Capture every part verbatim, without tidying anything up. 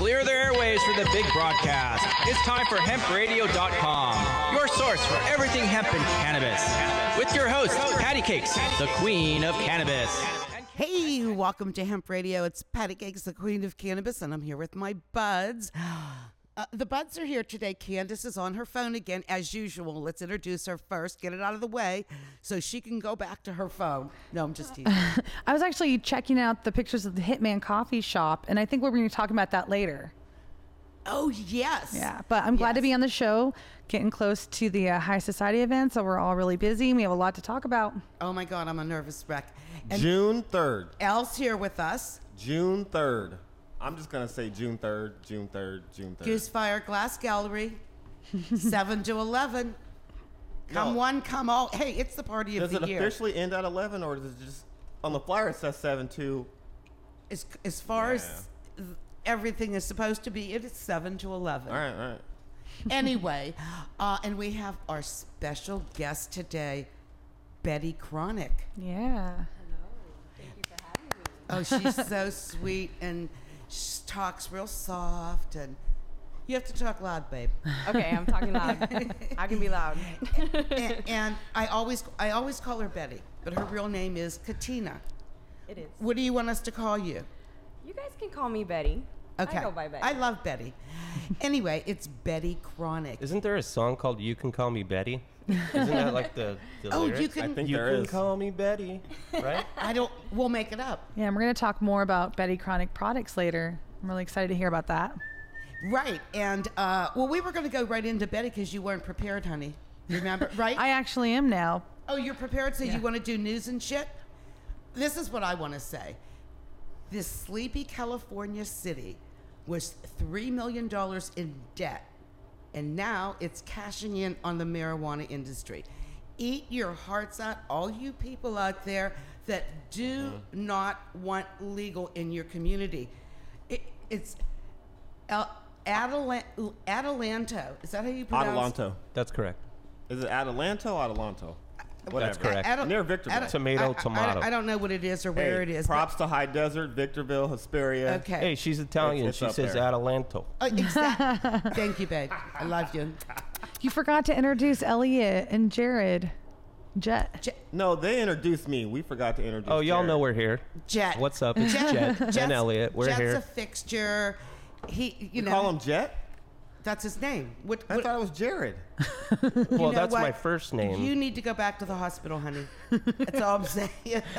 clear the airwaves for the big broadcast. It's time for hemp radio dot com, your source for everything hemp and cannabis. With your host, Patty Cakes, the queen of cannabis. Hey, welcome to Hemp Radio. It's Patty Cakes, the queen of cannabis, and I'm here with my buds. Uh, the buds are here today. Candace is on her phone again, as usual. Let's introduce her first, get it out of the way, so she can go back to her phone. No, I'm just teasing. I was actually checking out the pictures of the Hitman Coffee Shop, and I think we're going to talk about that later. Oh, yes. Yeah, but I'm glad yes. to be on the show, getting close to the uh, High Society event, so we're all really busy. We have a lot to talk about. Oh, my God, I'm a nervous wreck. And June third. Elle's here with us. June third. I'm just going to say June third, June third, June third. Goosefire Glass Gallery, seven to eleven. Come No. one, come all. Hey, it's the party of Does the it year. officially end at eleven, or does it just, on the flyer it says seven to? As, as far Yeah. as everything is supposed to be, it is seven to eleven. All right, all right. Anyway, uh, and we have our special guest today, Betty Chronic. Yeah. Oh, she's so sweet, and she talks real soft, and you have to talk loud, babe. Okay, I'm talking loud. I can be loud. and, and I always, I always call her Betty, but her real name is Katina. It is. What do you want us to call you? You guys can call me Betty. Okay. I go by Betty. I love Betty. Anyway, it's Betty Chronic. Isn't there a song called "You Can Call Me Betty"? Isn't that like the, the Oh, lyrics? you can- I think You there can is. call me Betty, right? I don't. We'll make it up. Yeah, and we're going to talk more about Betty Chronic products later. I'm really excited to hear about that. Right. And uh, well, we were going to go right into Betty because you weren't prepared, honey. Remember, right? I actually am now. Oh, you're prepared, so Yeah. you want to do news and shit? This is what I want to say. This sleepy California city was three million dollars in debt, and now it's cashing in on the marijuana industry. Eat your hearts out, all you people out there that do not want legal in your community. It, it's El, Adelan, Adelanto. Is that how you pronounce it? Adelanto. That's correct. Is it Adelanto or Adelanto? Whatever. That's correct. I don't- Near Victorville. I don't- Tomato, I- I- tomato. I, I don't know what it is or where Hey, it is. Props to High Desert, Victorville, Hesperia. but- okay. Hey, she's Italian. It's- it's she up says there. Adelanto. Uh, exactly. Thank you, babe. I love you. You forgot to introduce Elliot and Jared. Jet. Jet. No, they introduced me. We forgot to introduce Oh, y'all Jared. know we're here. Jet. What's up? It's Jet, Jet's- and Elliot. We're Jet's here. a fixture. He, you, You know, call him Jet? that's his name. What? I what thought it was Jared. well, know that's what? my first name. You need to go back to the hospital, honey. That's all I'm saying.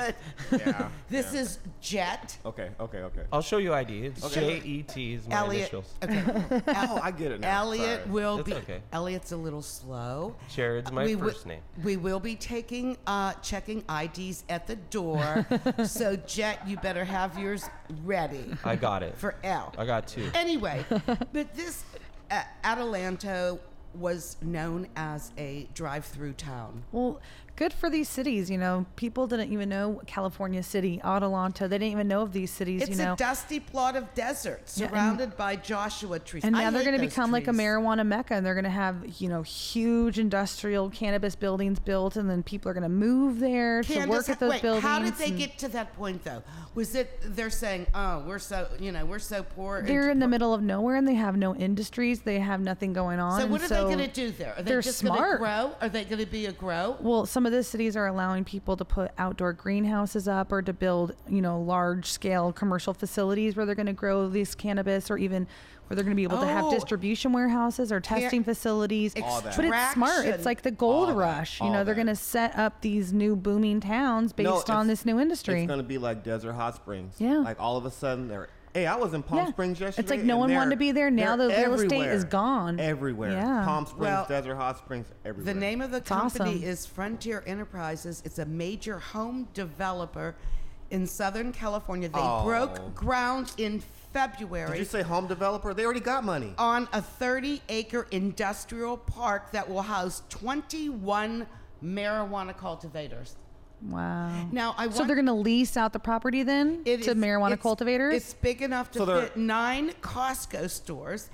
Yeah. This yeah. is Jet. Okay, okay, okay. I'll show you I D. It's Okay. J E T is my Elliot. initials. Okay. Oh, I get it now. Elliot Sorry. will That's be. okay. Elliot's a little slow. Jared's my we wi- first name. We will be taking, uh, checking I Ds at the door. So, Jet, you better have yours ready I got it. for L. I got two. Anyway, but this uh, Adelanto was known as a drive-through town. Well, good for these cities, you know. People didn't even know California City, Adelanto. They didn't even know of these cities, It's you know. a dusty plot of desert Yeah, and- surrounded by Joshua trees. And I now they're hate going to those become like a trees. marijuana mecca, and they're going to have, you know, huge industrial cannabis buildings built, and then people are going to move there to Candace, work at those wait, buildings. how did they and get to that point, though? Was it they're saying, "Oh, we're so you know we're so poor"? and They're in the poor- middle of nowhere, and they have no industries. They have nothing going on. So and what are so they going to do there? Are they they're just going to smart. grow? Are they going to be a grow? Well, some of the cities are allowing people to put outdoor greenhouses up or to build, you know, large-scale commercial facilities where they're going to grow this cannabis, or even where they're going to be able to have Oh. distribution warehouses or testing facilities. All that. But it's smart. It's like the gold All that. rush. You All know, they're that. going to set up these new booming towns based No, on it's- this new industry. It's going to be like Desert Hot Springs. Yeah. Like all of a sudden they're. Hey, I was in Palm Yeah. Springs yesterday. It's like no and one wanted they're- to be there. Now they're the real estate everywhere. is gone. Everywhere. Yeah. Palm Springs, Well, Desert Hot Springs, everywhere. The name of the It's company awesome. is Frontier Enterprises. It's a major home developer in Southern California. They Oh. broke ground in February. Did you say home developer? They already got money. on a thirty acre industrial park that will house twenty-one marijuana cultivators. Wow. Now, I so want- they're going to lease out the property then It to is- marijuana it's- cultivators? It's big enough to So they're- fit nine Costco stores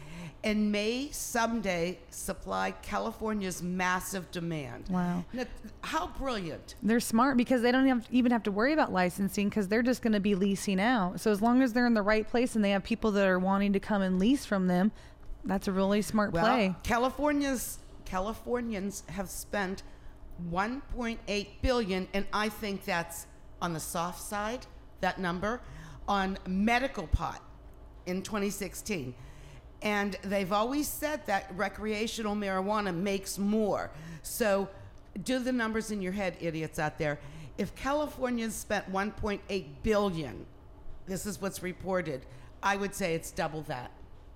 and may someday supply California's massive demand. Wow. Now, how brilliant. They're smart because they don't have, even have to worry about licensing because they're just going to be leasing out. So as long as they're in the right place and they have people that are wanting to come and lease from them, that's a really smart Well, play. California's Californians have spent one point eight billion dollars, and I think that's on the soft side, that number, on medical pot in twenty sixteen. And they've always said that recreational marijuana makes more. So do the numbers in your head, idiots out there. If Californians spent one point eight billion dollars, this is what's reported, I would say it's double that.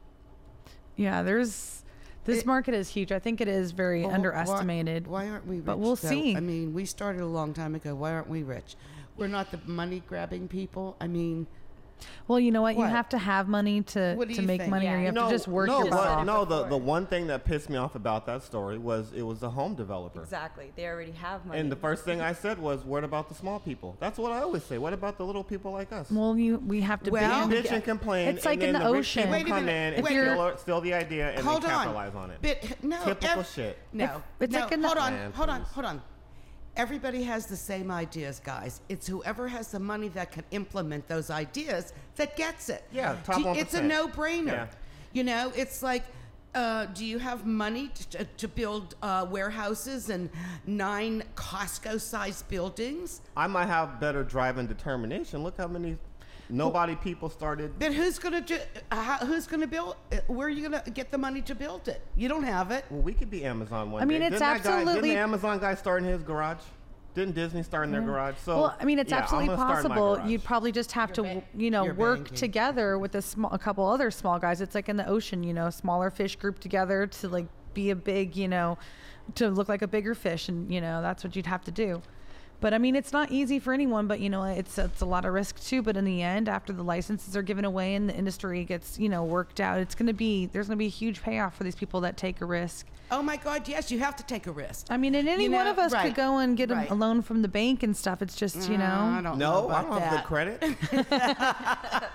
Yeah, there's this It- market is huge. I think it is very Well, underestimated. Why, why aren't we rich? But we'll though? see. I mean, we started a long time ago. Why aren't we rich? We're not the money grabbing people. I mean, Well, you know what? What? You have to have money to, What do to you make think? money, or Yeah. you have no, to just work no, your butt but off. no. The, Before. the one thing that pissed me off about that story was it was a home developer. Exactly. They already have money. And the first thing I said was, "What about the small people?" That's what I always say. What about the little people like us? Well, you we have to Well, be. Bitch and complain. It's like and in then the rich ocean. people Wait a come minute. in and Wait. steal, steal the idea and hold then on. capitalize on it. But no, Typical ev- shit. No, If- it's no. like in the- hold on, Man, hold on, please. hold on. Everybody has the same ideas, guys. It's whoever has the money that can implement those ideas that gets it. Yeah, top Do- one It's a percent. no-brainer. Yeah. You know, it's like, uh, do you have money to, to build uh, warehouses and nine Costco-sized buildings? I might have better drive and determination. Look how many nobody people started. But who's gonna do? Uh, how- who's gonna build? Uh, where are you gonna get the money to build it? You don't have it. Well, we could be Amazon one I mean, day. it's didn't that guy, absolutely- didn't the Amazon guy start in his garage? Didn't Disney start in their garage? So Well, I mean, it's yeah, I'm absolutely gonna start in my possible. garage. You'd probably just have to, you know, You're work banking. together with a small, a couple other small guys. It's like in the ocean, you know, smaller fish group together to like be a big, you know, to look like a bigger fish, and you know, that's what you'd have to do. But I mean, it's not easy for anyone. But you know, it's it's a lot of risk too. But in the end, after the licenses are given away and the industry gets, you know, worked out, it's going to be there's going to be a huge payoff for these people that take a risk. Oh my God! Yes, you have to take a risk. I mean, and any You one know, of us right, could go and get right. a, a loan from the bank and stuff. It's just, you know. Uh, I don't know no, I about don't have good that. credit.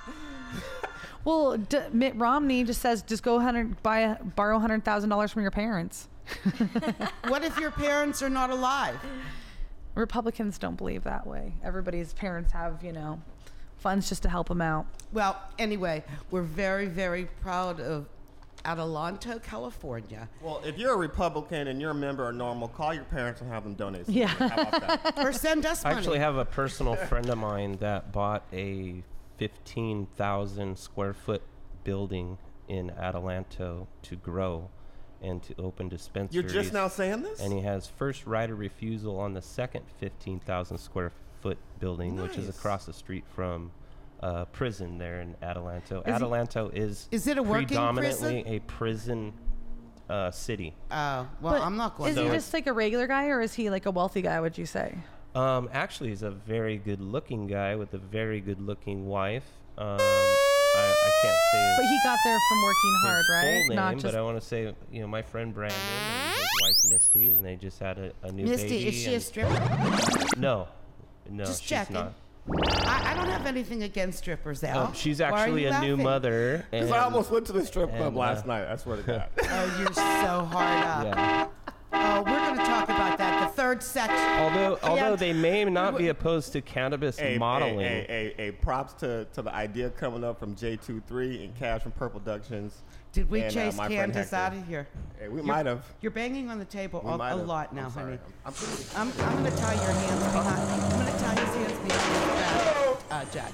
Well, D- Mitt Romney just says just go hundred buy a, borrow hundred thousand dollars from your parents. What if your parents are not alive? Republicans don't believe that way. Everybody's parents have, you know, funds just to help them out. Well, anyway, we're very, very proud of Adelanto, California. Well, if you're a Republican and you're a member of Normal, call your parents and have them donate. some Yeah. money. How about that? Or send us I money. actually have a personal friend of mine that bought a fifteen thousand square foot building in Adelanto to grow and to open dispensaries. You're just now saying this? And he has first right of refusal on the second fifteen thousand square foot building, which is Nice. across the street from uh, prison there in Adelanto. Is he- Adelanto is Is it a working predominantly a prison uh, city. Oh, well, But I'm not going Is to. he So- just like a regular guy, or is he like a wealthy guy? Would you say? Um, actually, he's a very good-looking guy with a very good-looking wife. Um, I, I can't say his, But he got there from working his hard, right? full name, Not just. but I want to say, you know, my friend Brandon and his wife Misty, and they just had a, a new Misty, baby. is she a and- stripper? No, no, Just she's checking. not. I, I don't have anything against strippers, Al. Um, she's Why are actually you a new laughing? mother. Because and- I almost went to the strip club and, last uh, night. I swear to God. Oh, you're so hard up. Yeah. Oh, we're going to talk about that. The third section. Although, Yeah. although they may not be opposed to cannabis Hey, modeling. Hey, hey, hey, hey, props to, to the idea coming up from J twenty-three and Cash from Purple Productions. Did we and, uh, chase my friend Candace Hector. out of here? Hey, we might have. You're banging on the table We a, might a have. lot now, I'm sorry. honey. I'm, I'm pretty- I'm, I'm going to tie your hands behind. I'm going to tie his hands behind his back, uh, Jack.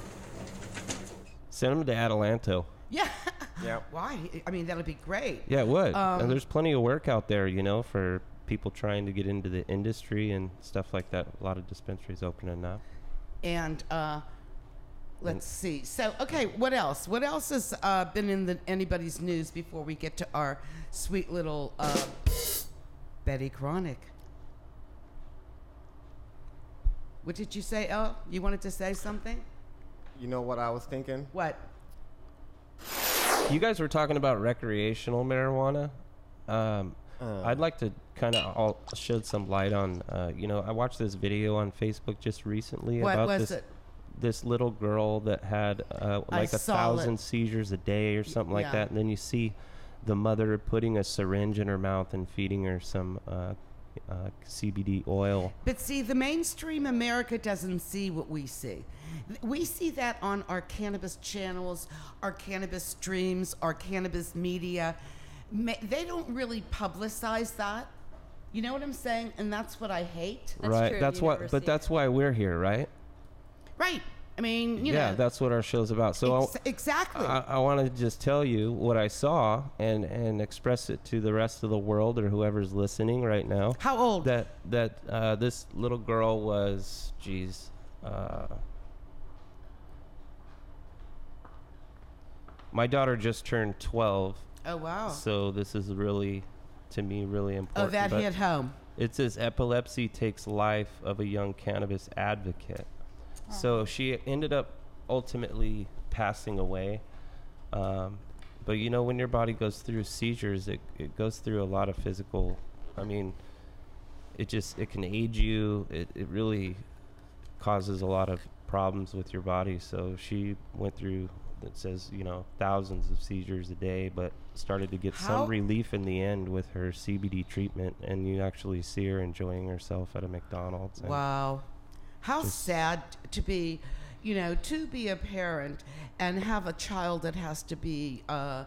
Send them to Adelanto. Yeah. Yeah. Why? I mean, that'll be great. Yeah, it would. Um, and there's plenty of work out there, you know, for people trying to get into the industry and stuff like that. A lot of dispensaries opening up. And uh, let's see. So, okay, what else? What else has uh, been in the anybody's news before we get to our sweet little uh, Betty Chronic? What did you say, Elle? You wanted to say something? You know what I was thinking? What? You guys were talking about recreational marijuana. Um, Uh. I'd like to kind of all shed some light on, uh, you know, I watched this video on Facebook just recently What about was this it? this little girl that had uh, I like a saw thousand it. seizures a day or something like Yeah. that, and then you see the mother putting a syringe in her mouth and feeding her some uh, uh, C B D oil. But see, the mainstream America doesn't see what we see. We see that on our cannabis channels, our cannabis streams, our cannabis media. Ma- They don't really publicize that. You know what I'm saying? And that's what I hate. That's right. true, That's you why. never But see that's it. why we're here, right? Right. I mean, you yeah, know. that's what our show's about. So Ex- exactly. I, I want to just tell you what I saw and and express it to the rest of the world or whoever's listening right now. How old? That that uh, this little girl was, geez, uh, my daughter just turned twelve. Oh, wow. So this is really, to me, really Oh, important. that But hit home. It says epilepsy takes life of a young cannabis advocate. So she ended up ultimately passing away. Um, but you know, when your body goes through seizures, it, it goes through a lot of physical, I mean, it just, it can age you. It, it really causes a lot of problems with your body. So she went through, it says, you know, thousands of seizures a day, but started to get How- some relief in the end with her C B D treatment. And you actually see her enjoying herself at a McDonald's. And Wow. How just- sad to be, you know, to be a parent and have a child that has to be, uh,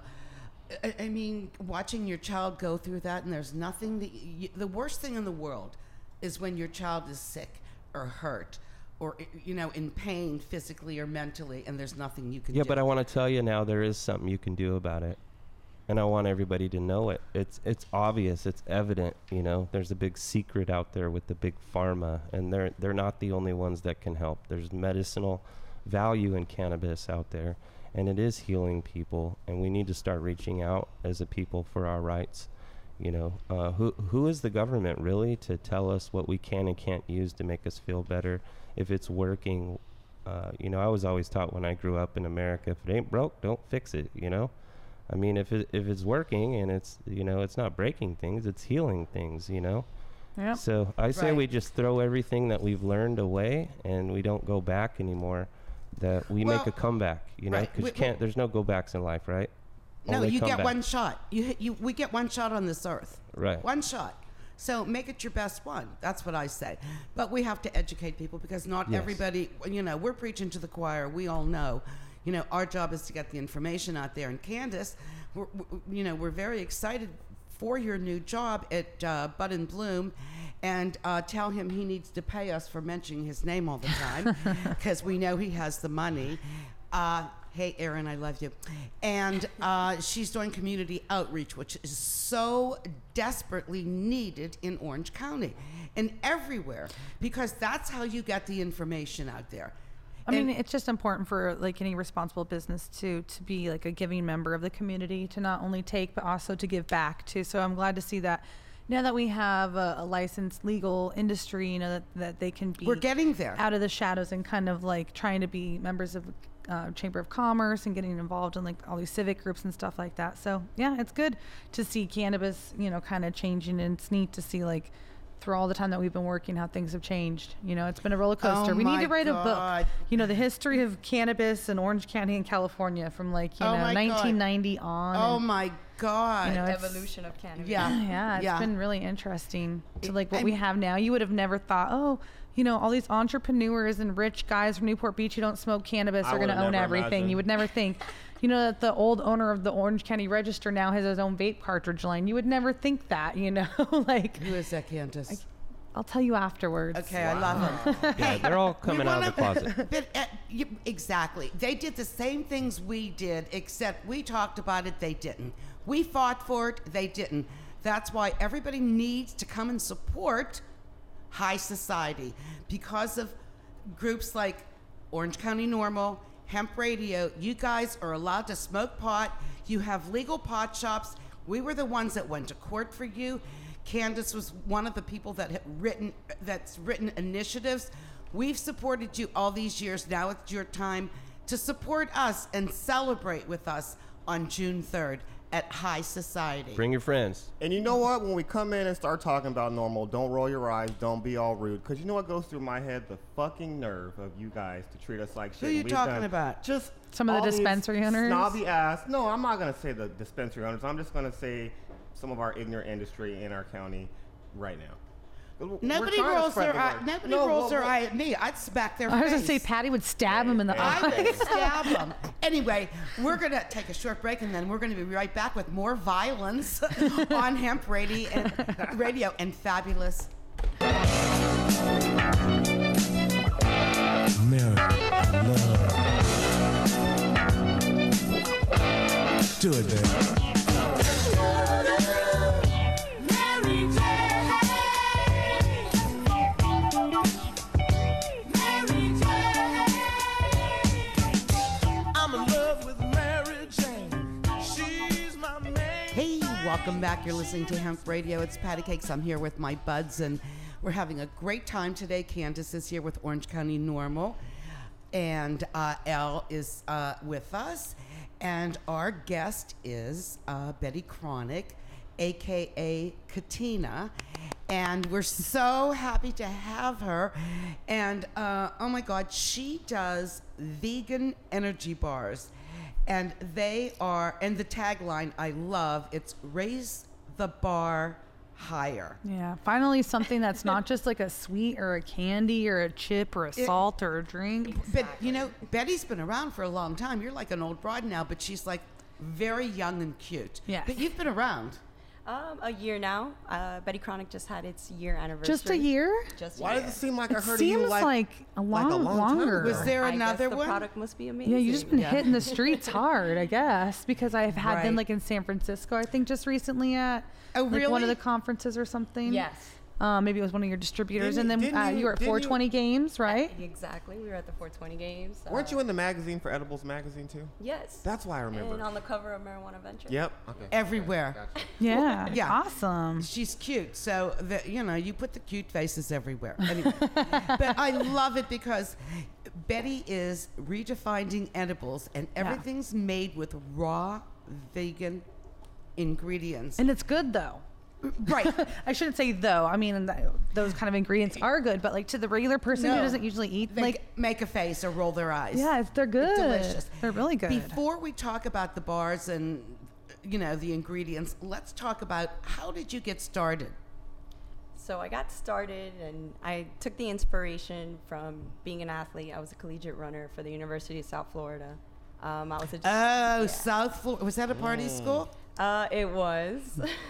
I, I mean, watching your child go through that, and there's nothing that you, the worst thing in the world is when your child is sick or hurt or, you know, in pain physically or mentally, and there's nothing you can Yeah, do. but I want to tell you now, there is something you can do about it, and I want everybody to know it. It's it's obvious, it's evident. You know, there's a big secret out there with the big pharma, and they're they're not the only ones that can help. There's medicinal value in cannabis out there, and it is healing people, and we need to start reaching out as a people for our rights. You know, uh, who who is the government really to tell us what we can and can't use to make us feel better? If it's working, uh, you know, I was always taught when I grew up in America, if it ain't broke, don't fix it. You know, I mean, if it if it's working and it's, you know, it's not breaking things, it's healing things. You know. Yep. So I say Right. we just throw everything that we've learned away and we don't go back anymore. That we Well, make a comeback. You know, right. because We- you can't. There's no go backs in life, right? No, Only you get comeback. one shot. You, you, we get one shot on this earth. Right. One shot. So make it your best one. That's what I say. But we have to educate people because not Yes. everybody, you know, we're preaching to the choir. We all know. You know, our job is to get the information out there. And Candace, we're, we you know, we're very excited for your new job at uh, Bud and Bloom. And uh, tell him he needs to pay us for mentioning his name all the time because we know he has the money. Uh, hey, Erin, I love you. And uh, she's doing community outreach, which is so desperately needed in Orange County and everywhere because that's how you get the information out there. I mean, And- it's just important for like any responsible business to to be like a giving member of the community, to not only take but also to give back too. So I'm glad to see that now that we have a, a licensed legal industry, you know, that, that they can be We're getting there. out of the shadows and kind of like trying to be members of uh, Chamber of Commerce and getting involved in like all these civic groups and stuff like that. So yeah, it's good to see cannabis, you know, kind of changing, and it's neat to see like through all the time that we've been working how things have changed. You know, it's been a roller coaster. Oh we need my to write a God. book, you know, the history of cannabis in Orange County and California from like, you Oh know, my God. nineteen ninety on. Oh and, my God. you know, it's- Evolution of cannabis. Yeah. yeah, it's Yeah. been really interesting to It- like what I'm- we have now. You would have never thought, oh, you know, all these entrepreneurs and rich guys from Newport Beach who don't smoke cannabis I are going to would've own never everything. imagined. You would never think, you know, that the old owner of the Orange County Register now has his own vape cartridge line. You would never think that, you know, like Who is that, Candace? I'll tell you afterwards. Okay, I love him. Yeah, they're all coming out of the wanna- closet. But, uh, you, exactly. They did the same things we did, except we talked about it, they didn't. We fought for it, they didn't. That's why everybody needs to come and support high society because of groups like Orange County Normal, Hemp Radio. You guys are allowed to smoke pot. You have legal pot shops. We were the ones that went to court for you. Candace was one of the people that had written that's written initiatives. We've supported you all these years. Now it's your time to support us and celebrate with us on June third at high society. Bring your friends. And you know what? When we come in and start talking about normal, don't roll your eyes, don't be all rude. Because you know what goes through my head? The fucking nerve of you guys to treat us like shit. Who are you We've talking done about? Just Some of the all these dispensary owners? Snobby ass. No, I'm not going to say the dispensary owners. I'm just going to say some of our ignorant industry in our county right now. We're Nobody trying to rolls spread their the eye. word. Nobody No, rolls well, their well, eye at me. I'd smack their I was face. gonna say Patty would stab him in the I eye. would stab them. Anyway, we're going to take a short break, and then we're going to be right back with more violence on Hemp Radio and, radio and Fabulous. America, I love. Do it, baby. Welcome back. You're listening to Hemp Radio. It's Patty Cakes. I'm here with my buds, and we're having a great time today. Candace is here with Orange County Normal, and uh, Elle is uh, with us. And our guest is uh, Betty Cronick, a k a. Katina. And we're so happy to have her. And uh, oh my God, she does vegan energy bars. And they are, and the tagline I love, it's raise the bar higher. Yeah, finally something that's not just like a sweet or a candy or a chip or a It- salt or a drink. But, you know, Betty's been around for a long time. You're like an old broad now, but she's like very young and cute. Yes. But you've been around. Um, a year now. Uh, Betty Cronick just had its year anniversary. Just a year? Just a Why year. does it seem like I It heard of seems you like, like, a like long, a long time longer. ago? Was there I another guess the one? product must be amazing. Yeah, you've just been Yeah. hitting the streets hard, I guess, because I've had Right. them like in San Francisco, I think just recently at Oh, like one of really? the conferences or something. Yes. Um, maybe it was one of your distributors, Didn't and you- then didn't uh, you- you were at didn't four you- twenty Games, right? Exactly. We were at the four twenty games. Weren't Uh, you in the magazine for Edibles magazine too? Yes. That's why I remember. And on the cover of Marijuana Venture. Yep. Okay. Everywhere. Gotcha. Yeah, Yeah. awesome. She's cute. So, the, you know, you put the cute faces everywhere. Anyway. But I love it because Betty is redefining edibles, and Yeah. everything's made with raw vegan ingredients. And it's good though. Right. I shouldn't say though. I mean, th- those kind of ingredients are good, but like to the regular person who No. doesn't usually eat, They like, make a face or roll their eyes. yeah, it's, they're good. delicious. They're really good. Before we talk about the bars and, you know, the ingredients, let's talk about how did you get started? So I got started, and I took the inspiration from being an athlete. I was a collegiate runner for the University of South Florida. Um, I was a Oh, yeah. South Florida. Was that a party school? Uh, it was.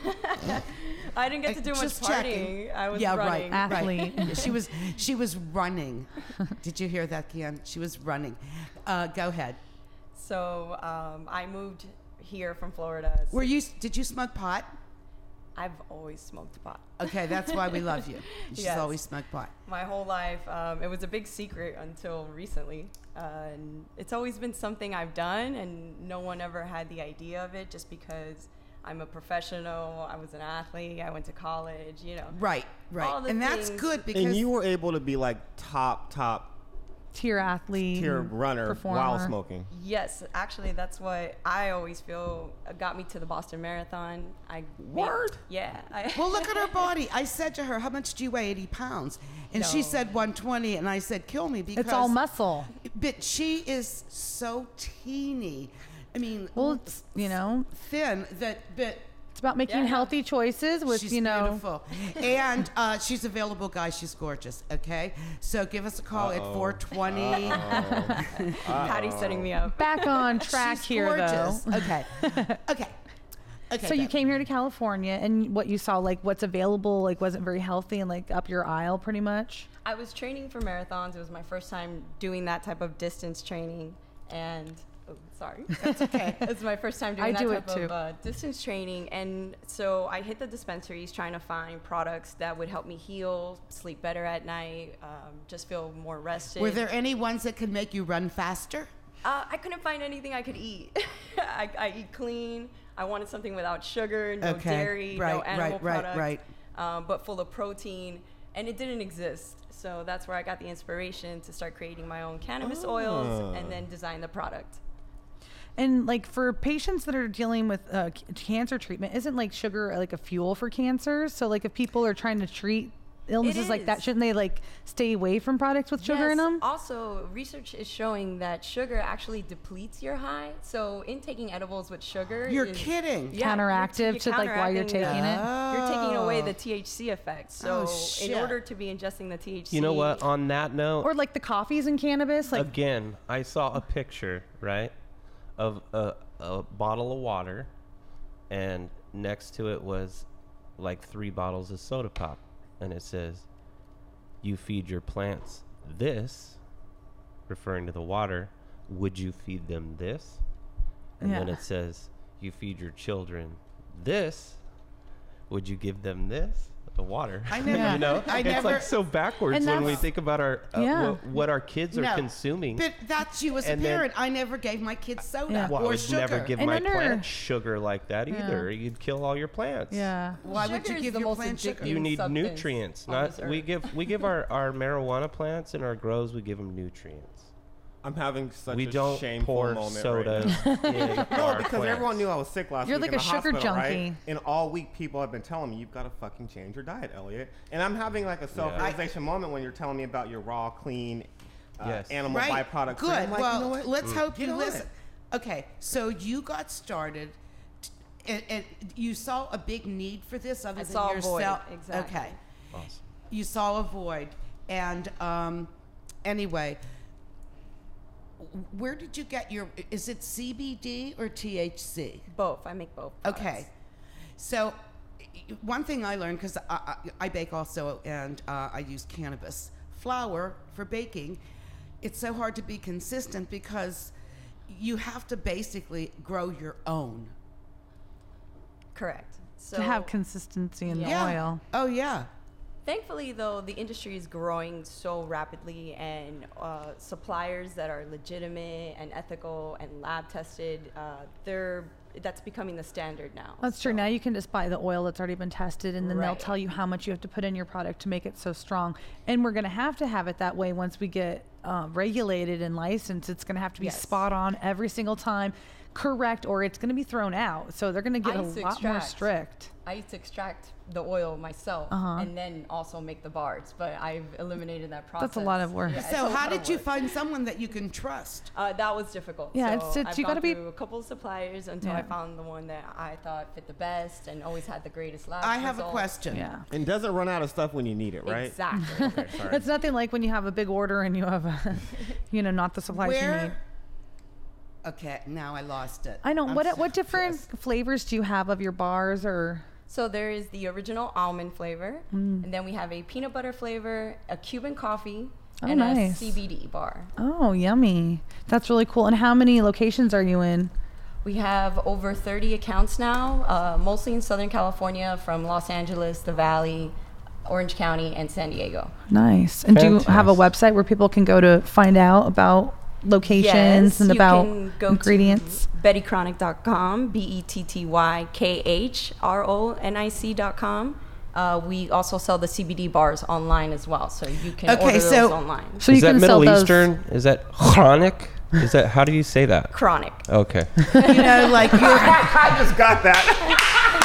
I didn't get to do much Just partying. checking. I was yeah, running. right, Athlete. right. she was she was running. Did you hear that, Kian? She was running. Uh, go ahead. So um, I moved here from Florida. Were you? Did you smoke pot? I've always smoked pot. Okay, that's why we love you. She's Yes. always smoked pot. My whole life, um, it was a big secret until recently. Uh, and it's always been something I've done, and no one ever had the idea of it just because I'm a professional, I was an athlete, I went to college, you know. Right, All right, the and that's things- good because And you were able to be like top, top Tier athlete, tier and runner performer. while smoking. Yes, actually, that's what I always feel got me to the Boston Marathon. I made- Word? Yeah. I, Well, look at her body. I said to her, "How much do you weigh?" eighty pounds, and she No. said one twenty, and I said, "Kill me," because It's all muscle. But she is so teeny. I mean, Well, it's, you know, thin that but it's about making Yeah. healthy choices with, she's you know, beautiful. And uh, she's available, guys. She's gorgeous. Okay, so give us a call at Uh-oh. four twenty. Patty's setting me up. back on track She's here gorgeous. though. Okay, okay, okay. So you Beth. came here to California, and what you saw, like what's available, like wasn't very healthy, and like up your aisle, pretty much. I was training for marathons. It was my first time doing that type of distance training, and oh, sorry, That's okay. it's my first time doing I that do type it too. of uh, distance training. And so I hit the dispensaries trying to find products that would help me heal, sleep better at night, um, just feel more rested. Were there any ones that could make you run faster? Uh, I couldn't find anything I could eat. I, I eat clean. I wanted something without sugar, no Okay. dairy, no Right, animal right, right, products, right. Um, but full of protein. And it didn't exist. So that's where I got the inspiration to start creating my own cannabis oils Ah. and then design the product. And like for patients that are dealing with uh, c- cancer treatment, isn't like sugar like a fuel for cancer? So like if people are trying to treat illnesses like that, is. shouldn't they like stay away from products with sugar in Yes, them? Also, research is showing that sugar actually depletes your high. So, in taking edibles with sugar, You're is, kidding. Yeah, you're- Counteractive you're to, like, while you're counteracting taking the- it? You're taking away Oh. the T H C effect. So, Oh, shit. in order to be ingesting the T H C, You know what? On that note, Or like the coffees and cannabis, like again, I saw a picture, right, of a, a bottle of water, and next to it was like three bottles of soda pop, and it says, "You feed your plants this," referring to the water. "Would you feed them this?" And then Yeah. it says, "You feed your children this. Would you give them this?" The water. I never- Yeah. you know, I it's never- like so backwards And when we that's- think about our uh, Yeah. what, what our kids are No, consuming. But that's you as a And then- parent. I never gave my kids soda Yeah. Well, I or would sugar. never give And my under- plants sugar like that Yeah. either. You'd kill all your plants. yeah. Why would Sugar you is give the your most plant sugar? addictive You need substance nutrients. on Not this we earth. give we give our, our marijuana plants and our grows, we give them nutrients. I'm having such we a don't shameful pour moment soda right now. in No, our because plants. everyone knew I was sick last You're week like in a the sugar hospital, junkie. right? And all week people have been telling me, you've got to fucking change your diet, Elliot. And I'm having like a self-realization moment when you're telling me about your raw, clean uh, Yes. animal Right. byproducts. Good. And I'm like, well, you know what? let's hope Get you on listen. it. Okay, so you got started, t- and, and you saw a big need for this other I than saw a void, yourself. exactly. Okay, Awesome. you saw a void, and um, anyway, w- where did you get your? Is it C B D or T H C? both. I make both. Okay, products. so y- one thing I learned, because I, I, I bake also, and uh, I use cannabis flour for baking. It's so hard to be consistent because you have to basically grow your own. Correct. So To have consistency in the Yeah. oil. Oh yeah. Thankfully, though, the industry is growing so rapidly, and uh, suppliers that are legitimate and ethical and lab tested, uh, they're that's becoming the standard now. That's true. So- Now you can just buy the oil that's already been tested, and then they'll Right. tell you how much you have to put in your product to make it so strong. And we're going to have to have it that way once we get uh, regulated and licensed. It's going to have to be Yes. spot on every single time, correct, or it's going to be thrown out. So they're going to get I a used to lot more extract. strict. I used to extract the oil myself Uh-huh. and then also make the bars, but I've eliminated that process. That's a lot of work. Yeah, it's So a how lot did of you work. find someone that you can trust? Uh, that was difficult. Yeah, so it's- it's- I've you gone gotta be- through a couple of suppliers until Yeah. I found the one that I thought fit the best and always had the greatest lab I have a results. question. Yeah. And doesn't run out of stuff when you need it, right? Exactly. Okay, sorry. It's nothing like when you have a big order and you have, a, you know, not the supplies you need. Where? Okay, now I lost it. I know. I'm What s- what different yes. flavors do you have of your bars or? So there is the original almond flavor, Mm. and then we have a peanut butter flavor, a Cuban coffee, Oh, and a nice. C B D bar. Oh, yummy. That's really cool. And how many locations are you in? We have over thirty accounts now, uh, mostly in Southern California, from Los Angeles, the Valley, Orange County, and San Diego. Nice. And do you have a Fantastic. website where people can go to find out about locations and you about can go ingredients? to betty chronic dot com, B E T T Y K H R O N I C dot com. Uh, we also sell the C B D bars online as well, so you can Okay, order so- those online. So Is you that can Middle sell those. Eastern? Is that chronic? Is that how do you say that? Chronic. Okay. You know, like you're I just got that.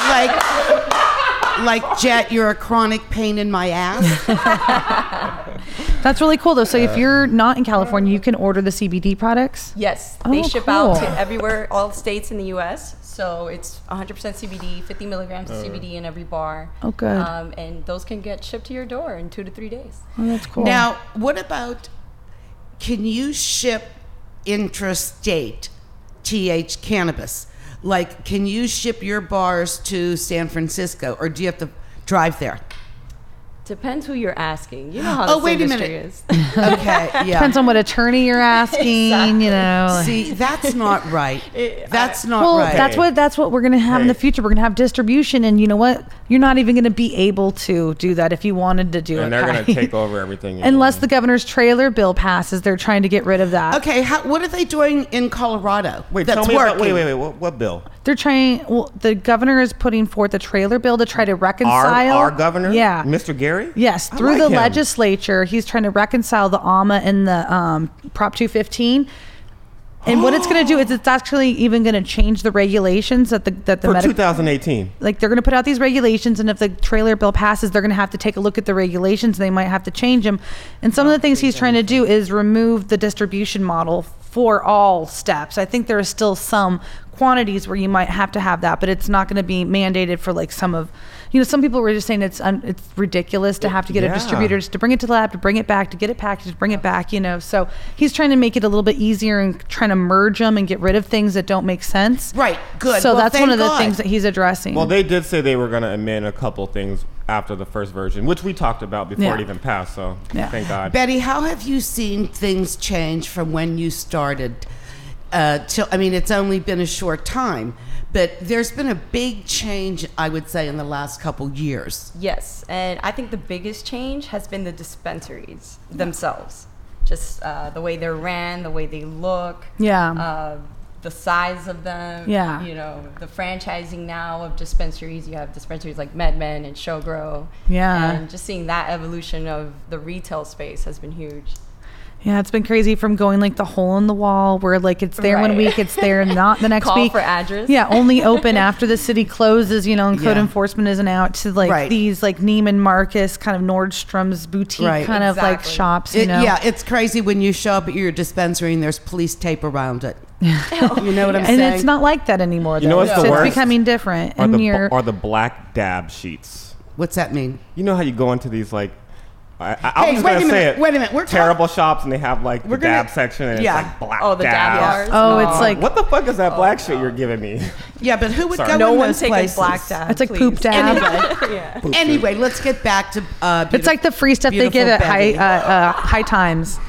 like like Jet, you're a chronic pain in my ass. That's really cool though. So if you're not in California, you can order the C B D products. Yes, Oh, they ship out cool. to everywhere, all states in the U S. So it's one hundred percent C B D, fifty milligrams of C B D in every bar. Oh, good. Um, and those can get shipped to your door in two to three days. Oh, that's cool. Now, what about? Can you ship intrastate T H cannabis? Like, can you ship your bars to San Francisco, or do you have to drive there? Depends who you're asking. You know how Oh, this wait a industry minute. is. Okay, yeah. Depends on what attorney you're asking. You know. See, that's not right. It- That's not Well, right. that's what that's what we're gonna have in the Hey. future. We're gonna have distribution, and you know what? You're not even gonna be able to do that if you wanted to do it. And they're going Kai. to take over everything. Unless the governor's trailer bill passes, they're trying to get rid of that. Okay, how, what are they doing in Colorado? Wait, that's tell me working? about, wait, wait, wait, what, what bill? They're trying. Well, the governor is putting forth a trailer bill to try to Our, reconcile. our governor? Yeah. Mister Gary? Yes, I through like the him. legislature, he's trying to reconcile the A M A and the um, Prop two fifteen. And what it's going to do is it's actually even going to change the regulations that the that the For medical two thousand eighteen. like they're going to put out these regulations, and if the trailer bill passes, they're going to have to take a look at the regulations. They might have to change them. And some of the things he's trying to do is remove the distribution model for all steps. I think there are still some quantities where you might have to have that, but it's not going to be mandated for like some of, you know, some people were just saying it's un, it's ridiculous to have to get Yeah. a distributor just to bring it to the lab, to bring it back, to get it packaged, to bring it back, you know. So he's trying to make it a little bit easier and trying to merge them and get rid of things that don't make sense. Right. Good. So Well, that's one thank of the God. things that he's addressing. Well, they did say they were going to amend a couple things after the first version, which we talked about before Yeah. it even passed. So Yeah. thank God. Betty, how have you seen things change from when you started? Uh, till I mean, it's only been a short time, but there's been a big change, I would say, in the last couple years. Yes, and I think the biggest change has been the dispensaries themselves. Just uh, the way they're ran, the way they look, yeah. uh, the size of them. Yeah. You know, the franchising now of dispensaries. You have dispensaries like MedMen and Showgrow. Yeah. And just seeing that evolution of the retail space has been huge. Yeah, it's been crazy from going like the hole in the wall where like it's there one Right. week, it's there not the next Call week. for address. Yeah, only open after the city closes, you know, and code Yeah. enforcement isn't out, to like Right. these like Neiman Marcus kind of Nordstrom's boutique Right. kind of like Exactly. shops, you It, know. yeah, it's crazy when you show up at your dispensary and there's police tape around it. You know what I'm and saying? it's not like that anymore. You know though. what's so the it's worst? becoming different. Are And the, you're are the black dab sheets. What's that mean? You know how you go into these like, I, I, I Hey, was wait going a to say minute, it. wait a minute, we're talk- terrible shops and they have like the We're gonna- dab section and yeah. it's like black Oh, the dab bars. Oh, No. it's like What the fuck is that black shit you're giving me? Yeah, but who would Sorry. go No in one's those taking places? black dab. it's like please. poop dab. Yeah. Anyway, let's get back to. Uh, It's like the free stuff they beautiful give at high Betty. uh, uh, high times.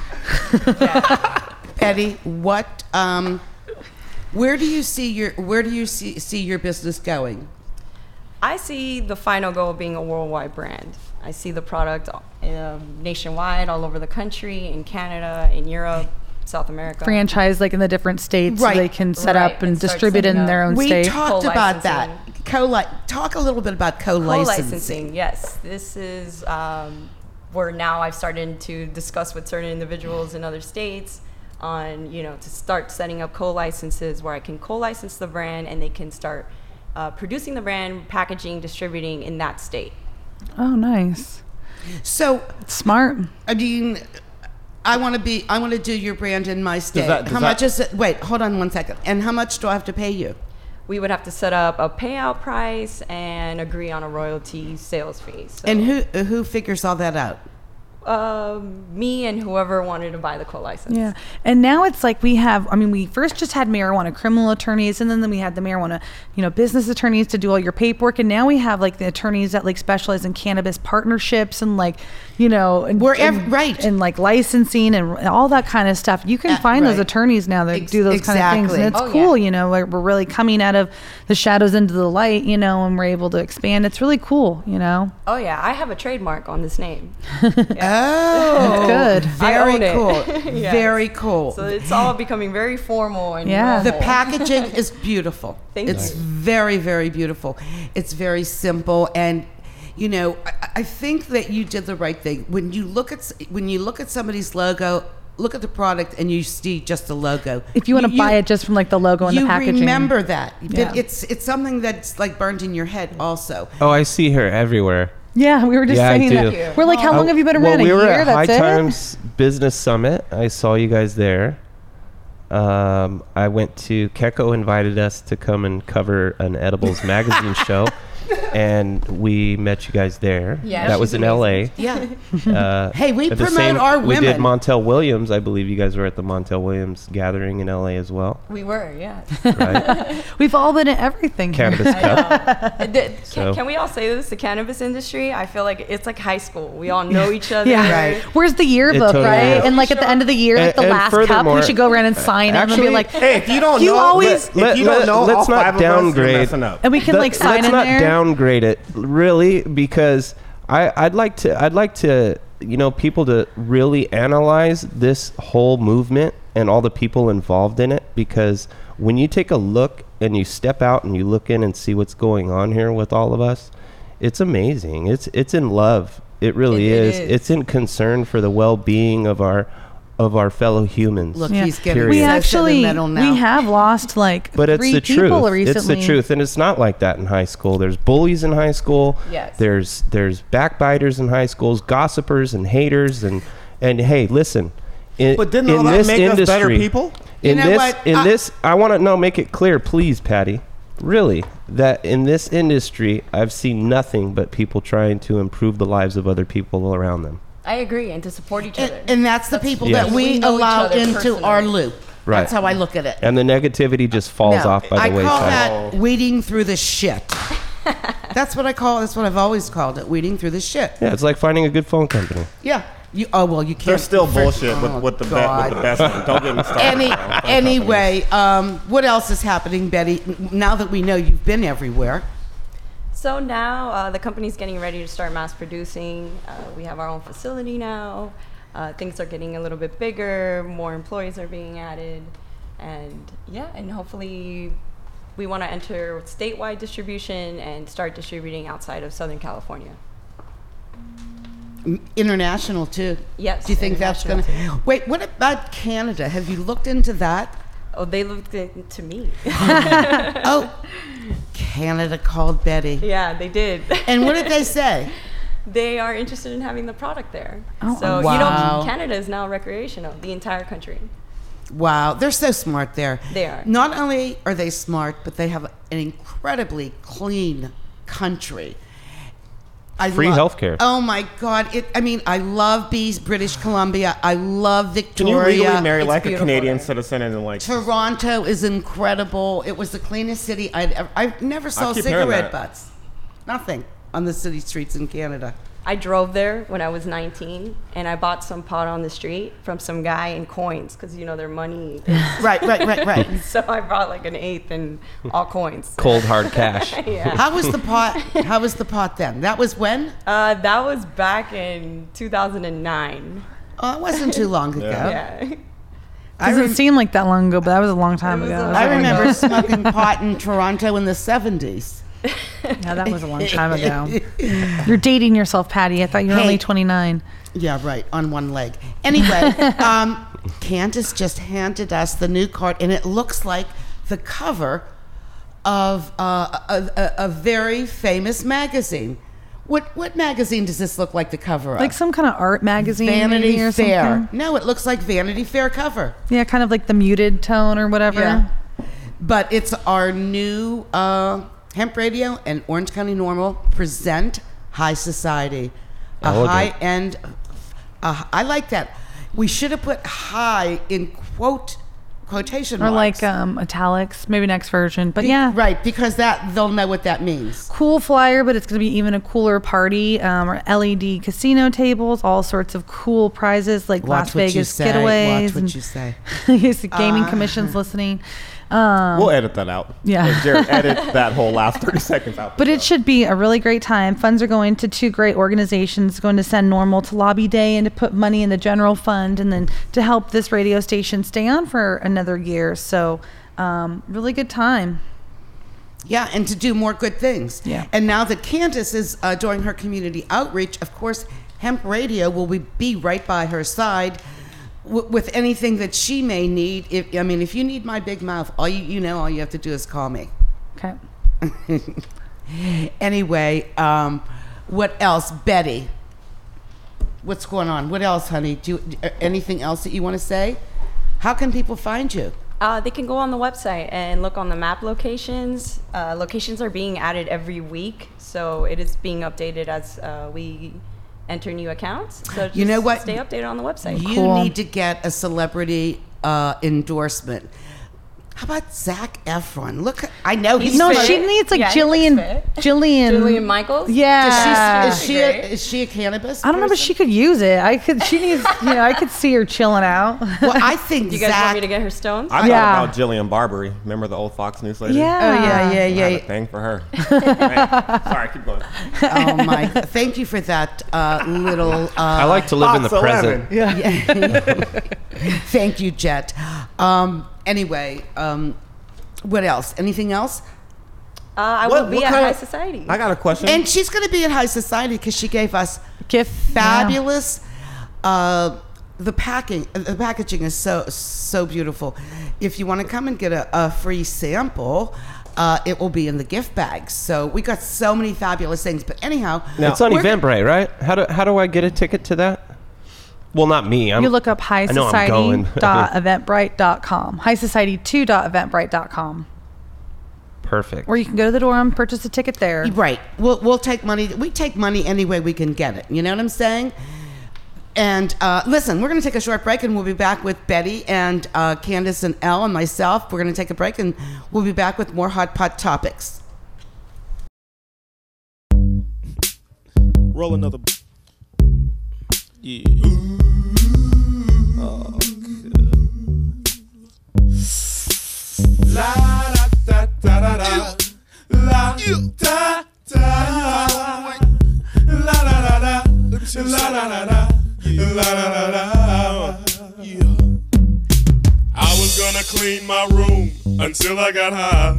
Betty, what? Um, where do you see your Where do you see see your business going? I see the final goal being a worldwide brand. I see the product um, nationwide, all over the country, in Canada, in Europe, South America. Franchise like in the different states, Right. so they can set Right, up and and start distribute in setting their up. own We state. talked about that. Co-licensing. Co Talk a little bit about co-licensing. Co-licensing, yes. This is um, where now I've started to discuss with certain individuals in other states on, you know, to start setting up co-licenses where I can co-license the brand and they can start uh, producing the brand, packaging, distributing in that state. Oh, nice. So, Smart. I mean, I want to be. I want to do your brand in my state. that- does how that- much is it? Wait, hold on one second. And how much do I have to pay you? We would have to set up a payout price and agree on a royalty sales fee. So, And who uh, who figures all that out? um, me and whoever wanted to buy the co-license. Yeah. And now it's like we have, I mean, we first just had marijuana criminal attorneys, and then, then we had the marijuana, you know, business attorneys to do all your paperwork. And now we have like the attorneys that like specialize in cannabis partnerships and like, you know, and, We're ev- and- right. and like licensing and all that kind of stuff. You can Uh, find those right. attorneys now that Ex- do those kind of things. exactly. And it's Oh, yeah. cool, you know, like we're really coming out of the shadows into the light, you know, and we're able to expand. It's really cool, you know. Oh yeah, I have a trademark on this name. Oh, Good. I Very own it. cool. Yes. Very cool. So it's all becoming very formal and Yeah. The normal. packaging is beautiful. Thank it's you. very, very beautiful. It's very simple, and you know, I, I think that you did the right thing when you look at s- when you look at somebody's logo. Look at the product, and you see just the logo. If you want to buy it just from like the logo and you the packaging. remember that. But Yeah. it's it's something that's like burned in your head also. Oh, I see her everywhere. Yeah, we were just Yeah, I saying do. that. We're like, how Uh, long have you been well, around? we a were year? at High That's it? Times Business Summit. I saw you guys there. Um, I went to Keko invited us to come and cover an edibles magazine show, and we met you guys there. Yeah, that was she's in L A. Yeah. Uh, Hey, we at the promote same- our We did women. Montel Williams. I believe you guys were at the Montel Williams gathering in L A as well, We were, yeah. right? We've all been at everything. here. Cannabis Cup. Uh, the- So- can, can we all say this? The cannabis industry, I feel like it's like high school. We all know each other. Yeah. Right. Where's the yearbook, totally right? is. And like at the end of the year, like And- the and last cup, we furthermore- should go around and sign them and be Actually- like, Hey, if you don't You know, always- if Let- you don't let- know, let's all not five of us, you're downgrade. messing up. and we can Let- like sign let's in not there. downgrade it, really, because I, I'd like to, I'd like to, you know, people to really analyze this whole movement and all the people involved in it, because when you take a look and you step out and you look in and see what's going on here with all of us, it's amazing. It's, it's in love. It really It- it is. is. It's in concern for the well-being of our, of our fellow humans. Look, Yeah. he's getting We Period. actually sentimental now. we have lost like But it's three the people truth. recently. It's the truth, and it's not like that in high school. There's bullies in high school. Yes. There's there's backbiters in high schools, gossipers and haters, and and hey, listen. In, But didn't in all that this make industry, us better people? You In know this, what? in I- this, I want to know. Make it clear, please, Patty. Really, that in this industry, I've seen nothing but people trying to improve the lives of other people around them. I agree, and to support each And, other. and that's the people Yes. that we, We know each allow other into our personally. loop. Right. That's how I look at it. And the negativity just falls No, off by the I wayside. call that weeding through the shit. That's what I call. That's what I've always called it, weeding through the shit. Yeah, it's like finding a good phone company. Yeah. You. Oh well, you can't. There's still for- bullshit with, oh, with the be- God. with the best one. Don't get me started. Any, bro. Phone companies. anyway, um, what else is happening, Betty? N- Now that we know you've been everywhere, So now uh, the company's getting ready to start mass producing. Uh, we have our own facility now. Uh, things are getting a little bit bigger. More employees are being added, and yeah, and hopefully we want to enter statewide distribution and start distributing outside of Southern California. M- international too. Yes. Do you think that's gonna? international Wait, what about Canada? Have you looked into that? too. Oh, they looked into me. Oh, Canada called Betty. Yeah, they did. And what did they say? They are interested in having the product there. Oh, so wow. you know, Canada is now recreational. The entire country. Wow, they're so smart there. They are. Not only are they smart, but they have an incredibly clean country. I Free love- healthcare. Oh my God! It. I mean, I love Bees, British Columbia. I love Can you Victoria. legally marry It's like a beautiful Canadian there. citizen and then like? Toronto is incredible. It was the cleanest city I'd ever. I never saw keep hearing cigarette that. butts. Nothing on the city streets in Canada. I drove there when I was nineteen, and I bought some pot on the street from some guy in coins, because you know their money. Is Right, right, right, right. so I brought like an eighth in all coins. Cold hard cash. Yeah. How was the pot? How was the pot then? That was when? Uh, that was back in two thousand nine. Oh, it wasn't too long ago. Yeah. I, Doesn't rem- seem like that long ago, but that was a long time It was ago. a That was I a long remember ago. smoking pot in Toronto in the seventies. Yeah, that was a long time ago. You're dating yourself, Patty. I thought you were Hey. only twenty-nine. Yeah, right, on one leg. Anyway, um, Candace just handed us the new card, and it looks like the cover of uh, a, a, a very famous magazine. What what magazine does this look like the cover of? Like some kind of art magazine, Vanity maybe, or Fair. something. No, it looks like Vanity Fair cover. Yeah, kind of like the muted tone or whatever. Yeah. But it's our new uh, Hemp Radio and Orange County Normal present High Society. A Elegant. high end. Uh, I like that. We should have put high in quote quotation Or marks. like um, italics, maybe next version. But Be- yeah, Right, because that they'll know what that means. cool flyer, but it's going to be even a cooler party. Um, or L E D casino tables, all sorts of cool prizes like Las Watch what you Vegas say. getaways. Watch what and you say. yes, the gaming Uh. commission's listening. Um, We'll edit that out. Yeah. Like, Jared, edit that whole last thirty seconds out. But it should be a really great time. Funds are going to two great organizations, going to send Normal to Lobby Day and to put money in the general fund and then to help this radio station stay on for another year. So um, really good time. Yeah, and to do more good things. Yeah. And now that Candace is uh, doing her community outreach, of course, Hemp Radio will be, be right by her side w- with anything that she may need. If I mean, if you need my big mouth, all you you know, all you have to do is call me. Okay. Anyway, um, what else, Betty? What's going on? What else, honey? Do you, uh, anything else that you want to say? How can people find you? Uh, they can go on the website and look on the map locations. Uh, locations are being added every week, so it is being updated as uh, we enter new accounts. So just You know what? stay updated on the website. You Cool. need to get a celebrity uh, endorsement. How about Zac Efron? Look, I know he's No, fit. she needs like Yeah, he looks Jillian. fit. Jillian. Julian Michaels? Yeah. Is she a, Great. is she a cannabis? I don't know, but person? she could use it. I could. She needs. You know, I could see her chilling out. Well, I think Do you guys want Zach. me to get her stones? I thought Yeah. about Jillian Barbary. Remember the old Fox News lady? Yeah. Oh yeah, yeah, I yeah. have a thing for her. Hey, sorry, keep going. Oh my! Thank you for that uh, little. Uh, I like to live in the Fox present. eleven. Thank you, Jet. Um, anyway, um, what else? Anything else? Uh, I What- will be what at kind High of- Society. I got a question. And she's going to be at High Society because she gave us Gift. fabulous uh, the packing, the packaging is so so beautiful. If you want to come and get a, a free sample, uh, it will be in the gift bags. So we got so many fabulous things. But anyhow, It's on we're gonna- Eventbrite, right? How do how do I get a ticket to that? Well, not me. I'm, You look up high I know I'm society going. dot eventbrite dot com, high society two dot eventbrite dot com, Perfect. or you can go to the door and purchase a ticket there. Right. We'll we'll take money. We take money any way we can get it. You know what I'm saying? And uh, listen, we're going to take a short break, and we'll be back with Betty and uh, Candace and Elle and myself. We're going to take a break, and we'll be back with more hot pot topics. Roll another. Yeah. Oh, la da da da da la da da la la la la la la la la la la la. I was gonna clean my room until I got high.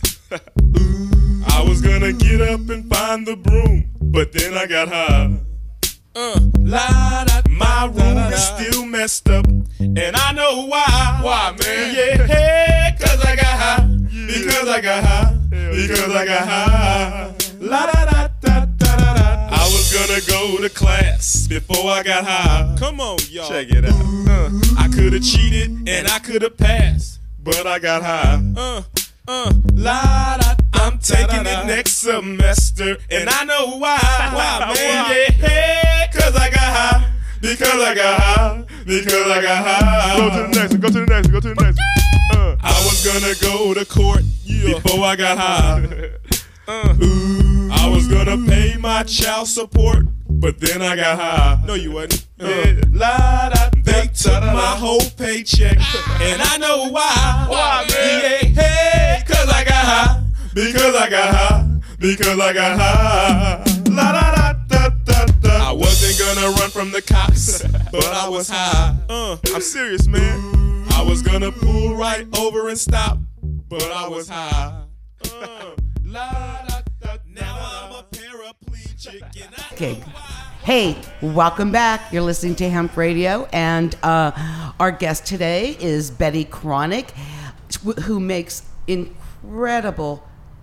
I was gonna get up and find the broom, but then I got high. Uh, la, da, my room da, da, da. is still messed up, and I know why. Why, man? Yeah, hey, cause I got high. Yeah. Because I got high. Hell because yeah. I got high. La da da da da da da. I was gonna go to class before I got high. Come on, y'all. Check it out. Uh, I could have cheated and I could have passed, but I got high. Uh, uh, la da. I'm taking it next semester, and I know why. Why, man? Yeah, hey, cause I got high. Because I got high. Because I got high. Go to the next one. Go to the next one. Go to the next one. Uh, I was gonna go to court yeah. before I got high. Uh, Ooh, I was gonna pay my child support, but then I got high. No, you wasn't. Uh, yeah. La, da, they took my whole paycheck, and I know why. Why, man? Yeah, hey, cause I got high. Because I got high, because I got high. La da da da da da. I wasn't gonna run from the cops, but I was high. Uh, I'm serious, man. I was gonna pull right over and stop, but I was high. Uh, la da da. Now I'm a paraplegic and I Okay. know why. Hey, welcome back. You're listening to Hemp Radio, and uh, our guest today is Betty Chronic, who makes incredible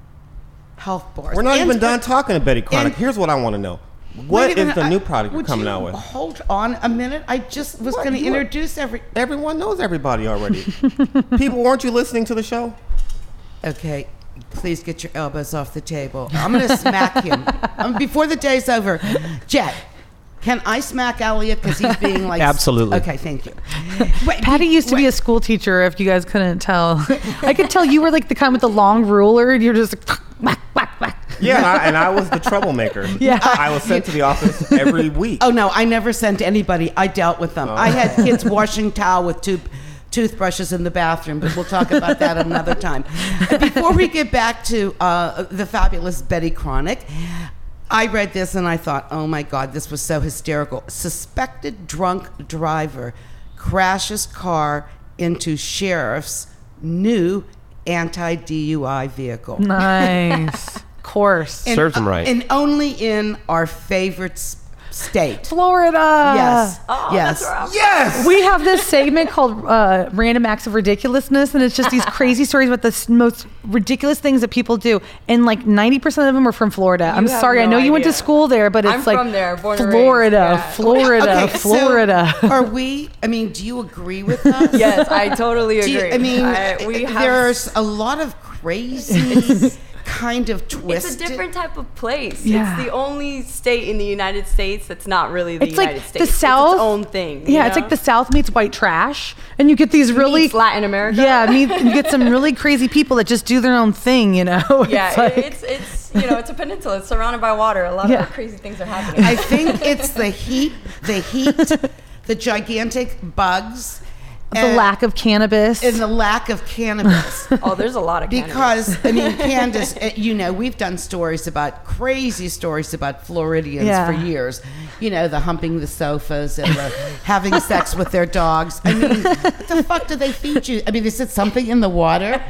health bars. We're not And- even done talking to Betty Chronic. and- Here's what I want to know. Wait What a is minute, the I- new product you're would coming you out with? Hold on a minute. I just was What? going to You were- introduce every. Everyone knows everybody already. People, weren't you listening to the show? Okay, please get your elbows off the table. I'm going to smack him um, before the day's over. Jet, can I smack Elliot because he's being like? Absolutely. Okay, thank you. Wait, Patty used to be wait. a school teacher, if you guys couldn't tell. I could tell you were like the kind with the long ruler, and you're just like, whack, whack, whack. Yeah, and I, and I was the troublemaker. Yeah. I was sent to the office every week. Oh no, I never sent anybody. I dealt with them. I had kids washing towel with two toothbrushes in the bathroom, but we'll talk about that another time. Before we get back to uh, the fabulous Betty Chronic, I read this and I thought, oh my God, this was so hysterical. Suspected drunk driver crashes car into sheriff's new anti-D U I vehicle. Nice. Of course. And, Serves 'em uh, right. And only in our favorite s- state. Florida. Yes. Oh, yes. that's rough. Yes. We have this segment called uh, Random Acts of Ridiculousness, and it's just these crazy stories about the s- most ridiculous things that people do. And like ninety percent of them are from Florida. I'm have sorry. I no know you went to idea. school there, but it's I'm like from there, born and raised, Florida, yeah. Florida, Okay, so Florida. are we, I mean, do you agree with us? Yes, I totally Do agree. you, I mean, I, we have. there's a lot of crazy kind of It's twisted. a different type of place. Yeah. It's the only state in the United States that's not really the It's like United the States. South- It's its own thing. you Yeah, it's know? like the South meets white trash, and you get these really Meets Latin America. Yeah, meet, you get some really crazy people that just do their own thing. You know. Yeah, It's like- it's it's you know it's a peninsula. It's surrounded by water. A lot Yeah. of crazy things are happening. I think it's the heat, the heat, the gigantic bugs, the and, lack of cannabis. and the lack of cannabis. Oh, there's a lot of cannabis. Because, I mean, Candace, uh, you know, we've done stories about, crazy stories about Floridians Yeah. for years. You know, the humping the sofas and the having sex with their dogs. I mean, what the fuck do they feed you? I mean, is it something in the water?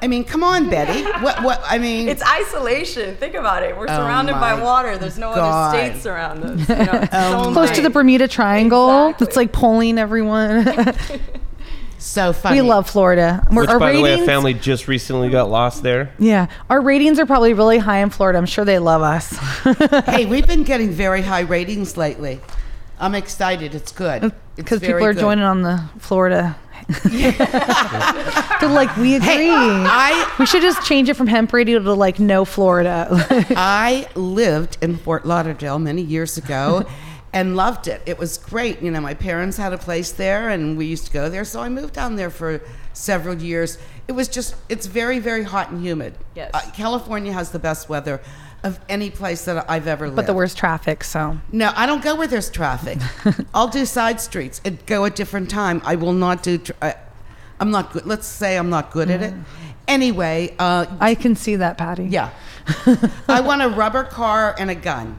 I mean, come on, Betty. What? What? I mean, It's isolation. Think about it. We're Oh surrounded by my water. There's no God. other states around us. You know, it's its own Close to thing. the Bermuda Triangle. Exactly. It's like polling everyone. so funny. We love Florida. We're- Which, our by the way, a ratings- family just recently got lost there. Yeah, our ratings are probably really high in Florida. I'm sure they love us. Hey, we've been getting very high ratings lately. I'm excited. It's good. Because It's people very are good. joining on the Florida. They're like, we agree. Hey, I we should just change it from hemp radio to like no Florida. I lived in Fort Lauderdale many years ago and loved it. It was great. You know, my parents had a place there and we used to go there. So I moved down there for several years. It was just, it's very, very hot and humid. Yes. Uh, California has the best weather of any place that I've ever lived. But the worst traffic, so. No, I don't go where there's traffic. I'll do side streets and go at different time. I will not do, tr- I, I'm not good. Let's say I'm not good at it. Anyway, uh, I can see that, Patty. yeah. I want a rubber car and a gun.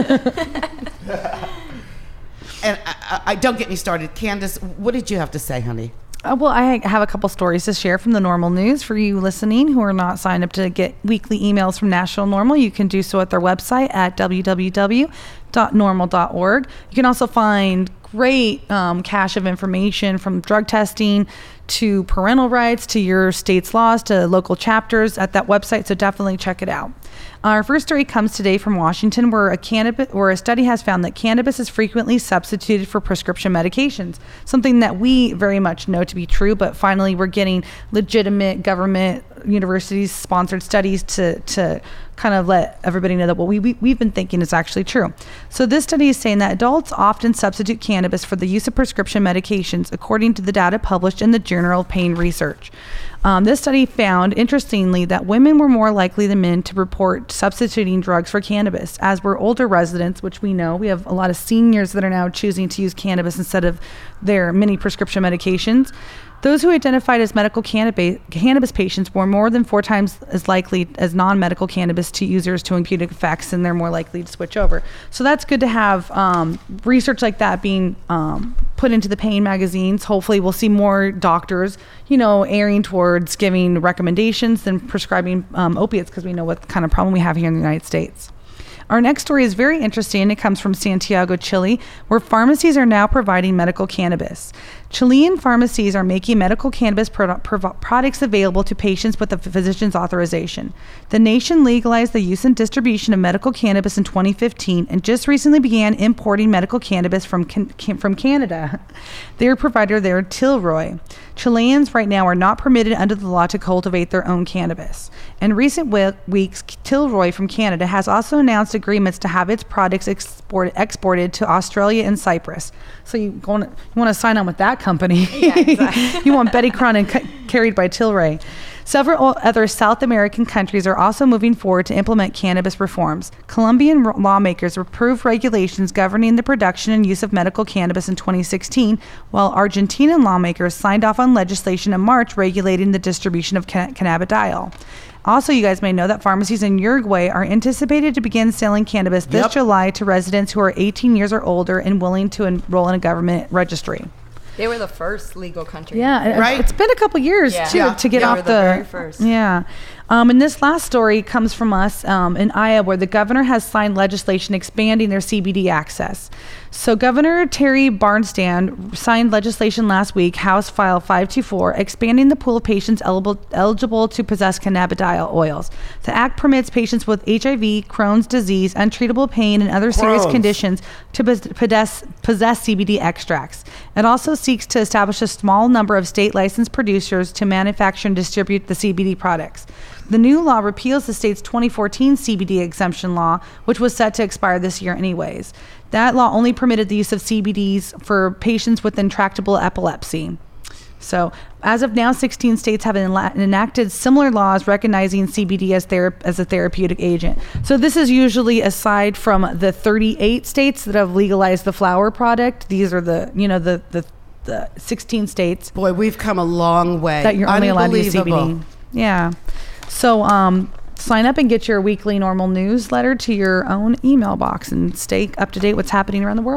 And I, I, I don't get me started. Candace, what did you have to say, honey? Uh, well, I have a couple stories to share from the Normal News for you listening who are not signed up to get weekly emails from National Normal. You can do so at their website at w w w dot normal dot org. You can also find great um, cache of information from drug testing to parental rights to your state's laws to local chapters at that website. So definitely check it out. Our first story comes today from Washington, where a cannabis, where a study has found that cannabis is frequently substituted for prescription medications, something that we very much know to be true. But finally, we're getting legitimate government universities sponsored studies to to kind of let everybody know that what we, we we've been thinking is actually true. So this study is saying that adults often substitute cannabis for the use of prescription medications, according to the data published in the Journal of Pain Research. Um, this study found, interestingly, that women were more likely than men to report substituting drugs for cannabis, as were older residents, which we know. We have a lot of seniors that are now choosing to use cannabis instead of their many prescription medications. Those who identified as medical cannabis, cannabis patients were more than four times as likely as non-medical cannabis to users to impute effects, and they're more likely to switch over. So that's good to have um, research like that being um, put into the pain magazines. Hopefully we'll see more doctors, you know, erring towards giving recommendations than prescribing um, opiates, because we know what kind of problem we have here in the United States. Our next story is very interesting. It comes from Santiago, Chile, where pharmacies are now providing medical cannabis. Chilean pharmacies are making medical cannabis pro- pro- products available to patients with a physician's authorization. The nation legalized the use and distribution of medical cannabis in twenty fifteen and just recently began importing medical cannabis from can- can- from Canada. Their provider there, Tilroy. Chileans right now are not permitted under the law to cultivate their own cannabis. In recent we- weeks, Tilroy from Canada has also announced agreements to have its products export- exported to Australia and Cyprus. So you, going, you want to sign on with that company. Yeah, exactly. You want Betty Cronin ca- carried by Tilray. Several other South American countries are also moving forward to implement cannabis reforms. Colombian r- lawmakers approved regulations governing the production and use of medical cannabis in twenty sixteen, while Argentinian lawmakers signed off on legislation in March regulating the distribution of can- cannabidiol. Also, you guys may know that pharmacies in Uruguay are anticipated to begin selling cannabis this Yep. July to residents who are eighteen years or older and willing to enroll in a government registry. They were the first legal country. Yeah, and Right. it's been a couple years Yeah. too Yeah. to get They off were the, the very first. Yeah. Um, and this last story comes from us um, in Iowa, where the governor has signed legislation expanding their C B D access. So Governor Terry Barnstad signed legislation last week, House File five twenty-four, expanding the pool of patients eligible, eligible to possess cannabidiol oils. The act permits patients with H I V, Crohn's disease, untreatable pain, and other serious Crohn's. conditions to pos- possess, possess C B D extracts. It also seeks to establish a small number of state licensed producers to manufacture and distribute the C B D products. The new law repeals the state's twenty fourteen C B D exemption law, which was set to expire this year anyways. That law only permitted the use of C B Ds for patients with intractable epilepsy. So, as of now, sixteen states have enla- enacted similar laws recognizing C B D as, thera- as a therapeutic agent. So, this is usually aside from the thirty-eight states that have legalized the flower product. These are the, you know, the the, the sixteen states Boy, we've come a long way. that you're only allowed to use C B D. Unbelievable. Yeah. So, um, sign up and get your weekly Normal newsletter to your own email box and stay up to date what's happening around the world.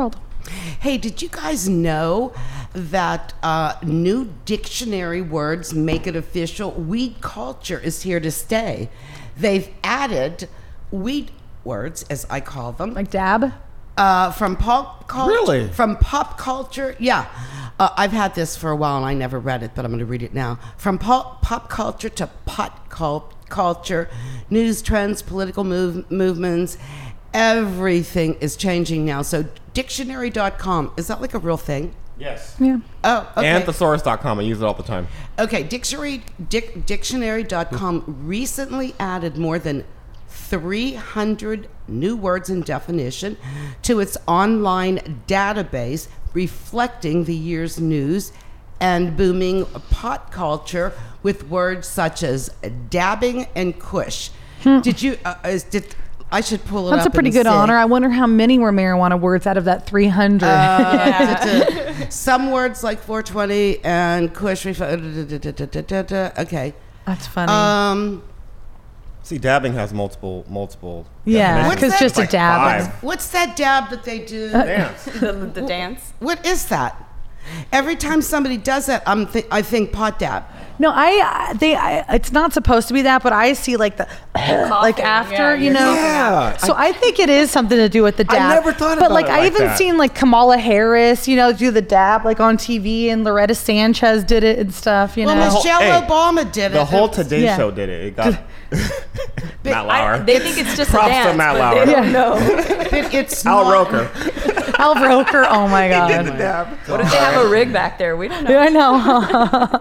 Hey, did you guys know that uh, new dictionary words make it official? Weed culture is here to stay. They've added weed words, as I call them, Like dab? uh, from pop culture. Really? From pop culture, yeah. Uh, I've had this for a while and I never read it, but I'm going to read it now. From pop, pop culture to pot cul- culture, news trends, political move- movements, everything is changing now. So dictionary dot com, is that like a real thing? Yes. Yeah. Oh, okay. And thesaurus dot com. I use it all the time. Okay, dictionary dic, dictionary dot com recently added more than three hundred new words and definition to its online database, reflecting the year's news and booming pot culture with words such as dabbing and kush. Did you? Uh, is, did I should pull it That's a up pretty and good see. honor. I wonder how many were marijuana words out of that three hundred. Uh, Some words like four twenty and kush. Ref- okay. That's funny. Um. See, dabbing has multiple, multiple. yeah, What's because that? just a Like dab. five. What's that dab that they do? Dance. the, the dance. What is that? Every time somebody does that, I'm th- I think pot dab. No, I I- they I, it's not supposed to be that, but I see like the like Coughing, after, yeah, you you're know. Yeah. So I, think it is something to do with the I dab. never thought But about like it I like even that. seen like Kamala Harris, you know, do the dab like on T V, and Loretta Sanchez did it and stuff, you Well, know. Michelle Hey, Obama did it. The whole It was- Today Yeah. Show did it. It got Matt I, Lauer. they think it's just Props a to dance, Matt but Lauer. they Yeah. don't know. But it's Al not- Roker. Al Roker, oh my god. Dab. What if they have a rig back there? We don't know. Yeah, I know.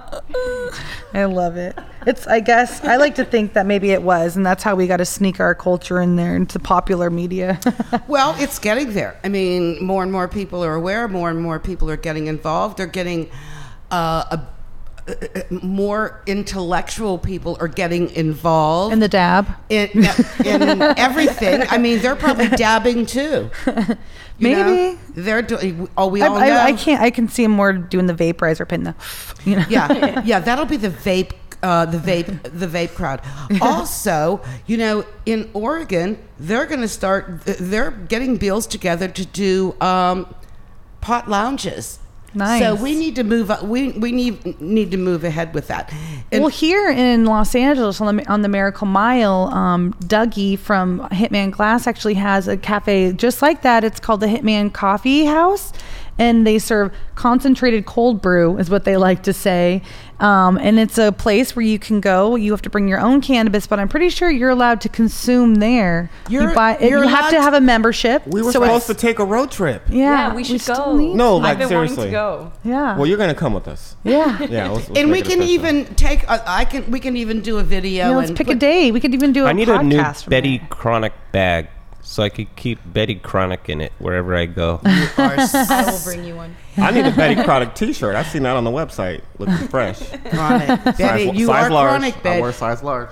I love it. It's, I guess, I like to think that maybe it was, and that's how we got to sneak our culture in there into popular media. Well, it's getting there. I mean, more and more people are aware. More and more people are getting involved. They're getting uh, a, a, more intellectual people are getting involved In the dab. in, in everything. I mean, they're probably dabbing too. You know? Maybe. They're doing. Oh, we I, all know. I, I can't, I can see him more doing the vaporizer pin, the, you know. Yeah, yeah, that'll be the vape, uh, the vape, the vape crowd. Also, you know, in Oregon, they're going to start. They're getting bills together to do um, pot lounges. Nice. So we need to move. up- We we need need to move ahead with that. And Well, here in Los Angeles on the, on the Miracle Mile, um, Dougie from Hitman Glass actually has a cafe just like that. It's called the Hitman Coffee House, and they serve concentrated cold brew, is what they like to say. Um, and it's a place where you can go. You have to bring your own cannabis, but I'm pretty sure you're allowed to consume there. You're- you buy, you're you have to allowed have a membership. We were so supposed to it's- take a road trip. Yeah, Yeah, we should still go. need No, to. like I've been seriously. wanting to go. Yeah. Well, you're gonna come with us. yeah. Yeah. Let's, let's and we make it can official. even take. A, I can. We can even do a video. Yeah, let's and pick a put- day. We could even do a I need podcast a new from Betty there. Chronic bag so I could keep Betty Chronic in it wherever I go. Our I will bring you one. I need a Betty Chronic T-shirt. I've seen that on the website, looking fresh. chronic. Betty, size, you size are large. chronic, I babe. wear size large.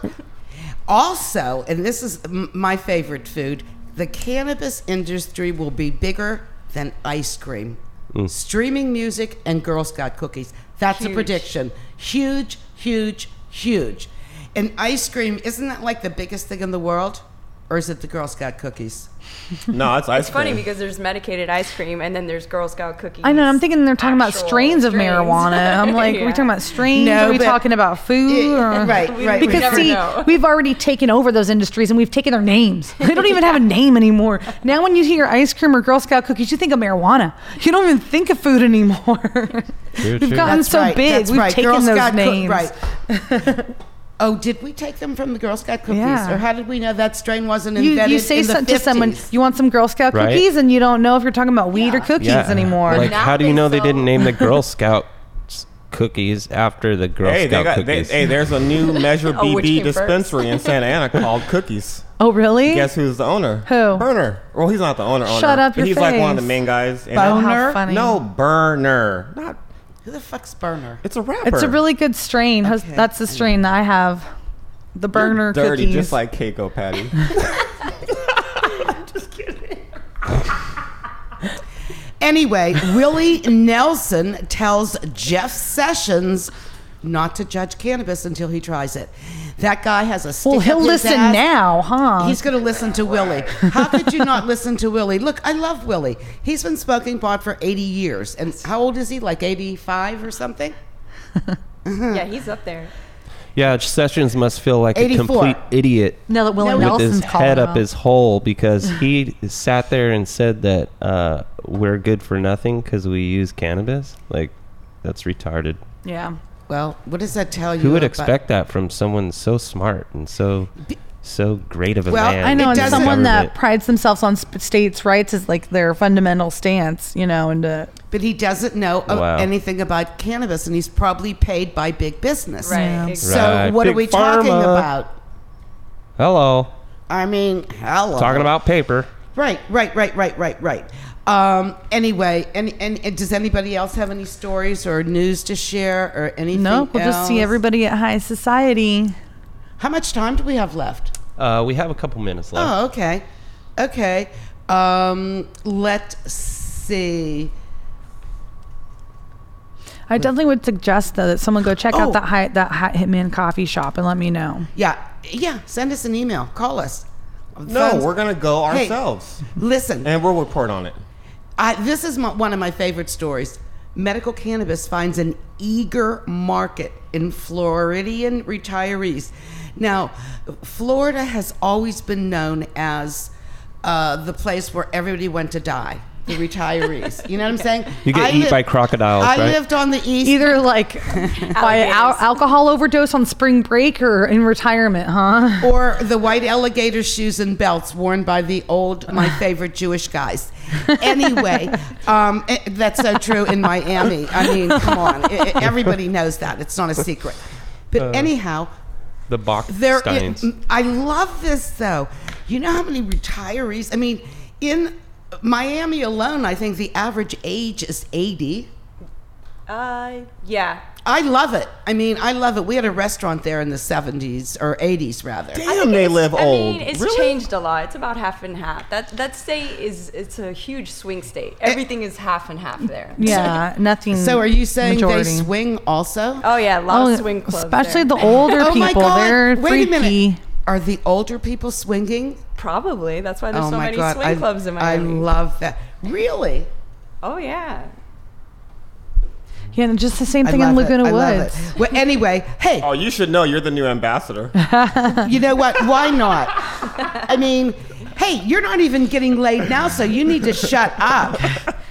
Also, and this is m- my favorite food, the cannabis industry will be bigger than ice cream. Streaming music and Girl Scout cookies. That's a Huge. prediction. Huge, huge, huge. And ice cream, isn't that like the biggest thing in the world? Or is it the Girl Scout cookies? No, it's ice It's funny cream. because there's medicated ice cream and then there's Girl Scout cookies. I know. I'm thinking they're talking about Actual strains of strains. marijuana. I'm like, are we Yeah. talking about strains? No, are we but- talking about food? Yeah, or- right, We- right. we Because never see, know. we've already taken over those industries and we've taken their names. They don't even have a name anymore. Now, when you hear ice cream or Girl Scout cookies, you think of marijuana. You don't even think of food anymore. True, We've true. gotten That's so right, big. that's We've right. taken Girl those Scout coo- names. right. Oh, did we take them from the Girl Scout cookies? Yeah. Or how did we know that strain wasn't You, invented you say in the some, to someone, fifties? you want some Girl Scout Right. cookies, and you don't know if you're talking about weed or cookies Yeah. anymore. Like, now how do you they know they sell- didn't name the Girl Scout cookies after the Girl Hey, they Scout got, they, cookies? hey, there's a new Measure Oh, which B B came first? dispensary in Santa Ana called Cookies. Oh, really? Guess who's the owner? Who? Burner. Well, he's not the owner. owner. Shut up but your He's like one of the face. main guys. in Oh, it. how Boner? funny. No, Burner. Not. Who the fuck's Burner? It's a rapper. It's a really good strain. Hus- Okay. That's the strain that I have. The You're burner dirty, cookies. just like Keiko Patty. Anyway, Willie Nelson tells Jeff Sessions not to judge cannabis until he tries it. That guy has a stick Well, up he'll his listen ass. now, huh? He's going to listen to Willie. How could you not listen to Willie? Look, I love Willie. He's been smoking pot for eighty years. And how old is he? Like eighty-five or something? Yeah, he's up there. Yeah, Sessions must feel like eighty-four. a complete idiot now that Willie No, with Nelson's his calling head him up out. his hole because he sat there and said that uh, we're good for nothing because we use cannabis. Like, that's retarded. Yeah. Well, what does that tell you? Who would about- expect that from someone so smart and so so great of a Well, man? I know, It and doesn't- someone that Government. prides themselves on sp- states' rights is like their fundamental stance, you know, and uh, But he doesn't know uh, Wow. anything about cannabis, and he's probably paid by big business. Right. Yeah. exactly. So Right. what are Big we talking pharma. about? Hello. I mean, hello. Talking about paper. Right, right, right, right, right, right. Um, anyway, and, and, and does anybody else have any stories or news to share or anything no, we'll just see else? everybody at High Society. How much time do we have left? Uh, we have a couple minutes left. Oh, okay. Okay. Um, let's see. I definitely would suggest though that someone go check Oh. out that high, that high Hitman coffee shop and let me know. Yeah, yeah, send us an email. Call us. No, Phones- we're gonna go Hey. ourselves, Listen, and we'll report on it. I, this is my, one of my favorite stories. Medical cannabis finds an eager market in Floridian retirees. Now, Florida has always been known as uh, the place where everybody went to die, the retirees. You know what I'm saying? You get I eat li- by crocodiles, I right? lived on the east. Either like by al- Alligators. alcohol overdose on spring break or in retirement, huh? Or the white alligator shoes and belts worn by the old, my favorite Jewish guys. Anyway, um, eh, that's so true in Miami. I mean, come on. I- I- everybody knows that. It's not a secret. But anyhow, The there. Bachsteins. I love this, though. You know how many retirees? I mean, in Miami alone, I think the average age is eighty. Uh, yeah. I love it. I mean, I love it. We had a restaurant there in the seventies or eighties, rather. Damn, they live I old. mean, it's really? changed a lot. It's about half and half. That that state is it's a huge swing state. Everything is half and half there. Yeah, nothing. So are you saying majority. they swing also? Oh yeah, a lot Oh, of swing clubs. especially there. the older Oh my people. God. They're Wait a freaky. minute. Are the older people swinging? Probably. That's why there's oh so my many God. swing I, clubs in I Miami. love that. Really? Oh yeah. Yeah, and just the same I thing in love it. Laguna I love it. Woods. Well, anyway, hey, Oh, you should know. You're the new ambassador. you know what? Why not? I mean, hey, you're not even getting laid now, so you need to shut up.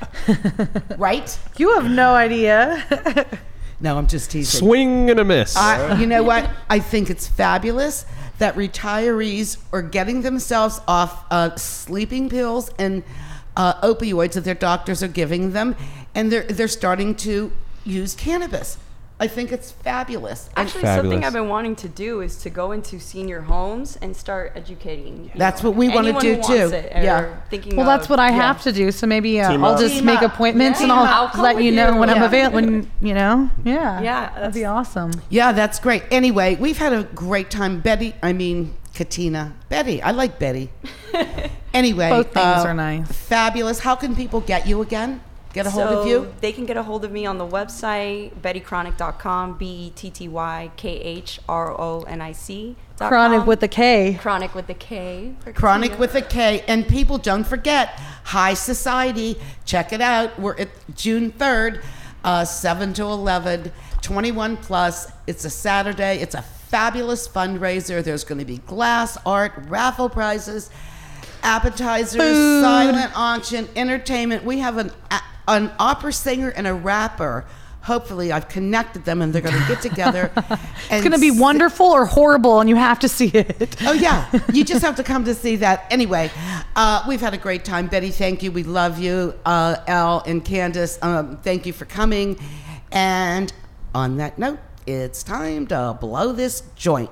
Right? You have no idea. No, I'm just teasing. Swing and a miss. I, you know what? I think it's fabulous that retirees are getting themselves off uh, sleeping pills and uh, opioids that their doctors are giving them, and they're they're starting to use cannabis. I think it's fabulous. And Actually, something Fabulous. I've been wanting to do is to go into senior homes and start educating. you That's know, what we wanna anyone do, who wants too. it or Yeah. Thinking Well, that's of- what I yeah. have to do. So maybe uh, Team I'll up. just Team make up. appointments and Yeah. I'll, I'll come let with you know you. when I'm Yeah. available. When you know, yeah, Yeah, that'd be awesome. Yeah, that's great. Anyway, we've had a great time. Betty, I mean, Katina. Betty, I like Betty. Anyway. Both things uh, are nice. Fabulous. How can people get you again? Get a hold so of you? They can get a hold of me on the website, betty chronic dot com, B E T T Y K H R O N I C. dot Chronic com. with the K. Chronic with the K. for Chronic Katina. with a K. And people, don't forget, High Society. Check it out. We're at June third, uh, seven to eleven, twenty-one plus. It's a Saturday. It's a fabulous fundraiser. There's going to be glass art, raffle prizes, appetizers, Food. silent auction, entertainment. We have an, a, an opera singer and a rapper. Hopefully, I've connected them and they're going to get together. It's going to be wonderful or horrible, and you have to see it. Oh, yeah. You just have to come to see that. Anyway, uh, we've had a great time. Betty, thank you. We love you. Uh, Al and Candace, um, thank you for coming. And on that note, it's time to blow this joint.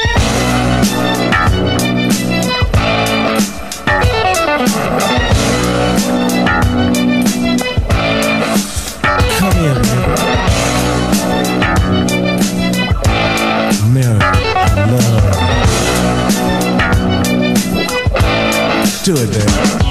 Come here, Mary. Mary, I love. Do it, baby.